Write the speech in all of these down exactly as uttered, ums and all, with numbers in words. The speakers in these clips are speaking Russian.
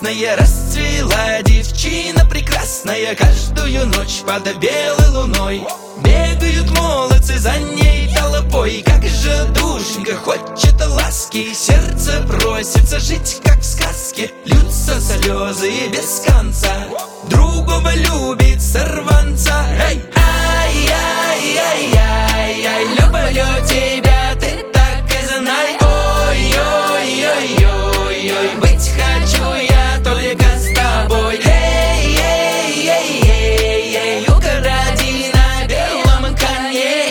красная, расцвела девчина прекрасная. Каждую ночь под белой луной бегают молодцы за ней толпой. Как же душенька хочет ласки, сердце просится жить, как в сказке. Льются слезы без конца, другого любит сорванца. Эй! Ай-яй-яй-яй, люблю тебя, ты так и знай. Ой-ой-ой-ой-ой, быть хочу я только с тобой. Эй-эй-эй-эй, укради на белом коне.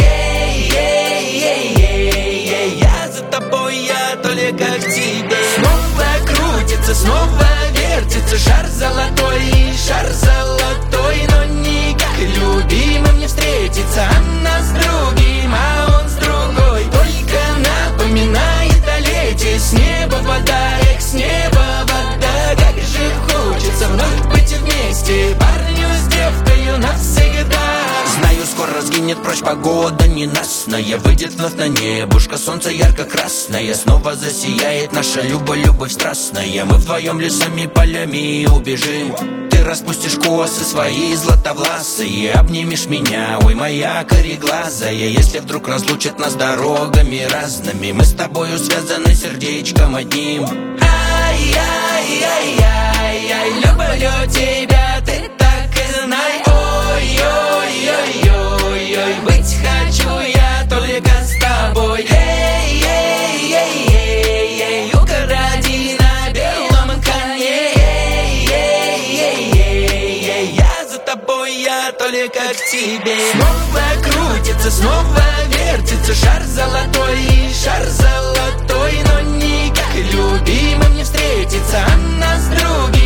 Эй-эй-эй-эй, я за тобой, я только к тебе. Снова крутится, снова вертится шар золотой, шар золотой, но никак любимым не встретится. Она с другим, а он с другой, только напоминает о лете. С неба вода, эх, с неба вода, как же хочется вновь быть вместе, парню с девкою навсегда. Знаю, скоро сгинет прочь погода ненастная, выйдет вновь на небушка солнце ярко-красное. Снова засияет наша любовь, любовь страстная. Мы вдвоем лесами, полями убежим. Ты распустишь косы свои златовласые, обнимешь меня, ой, моя кореглазая. Если вдруг разлучат нас дорогами разными, мы с тобою связаны сердечком одним. Ай-яй-яй-яй, люблю тебя, ты так и знай. Ой-ой-ой-ой-ой, быть хочу я только с тобой. Эй-эй-эй-эй, укради на белом коне. Эй-эй-эй-эй, я за тобой, я только к тебе. Снова крутится, снова вертится шар золотой, шар золотой, но никак любимым не встретится. Она с другим,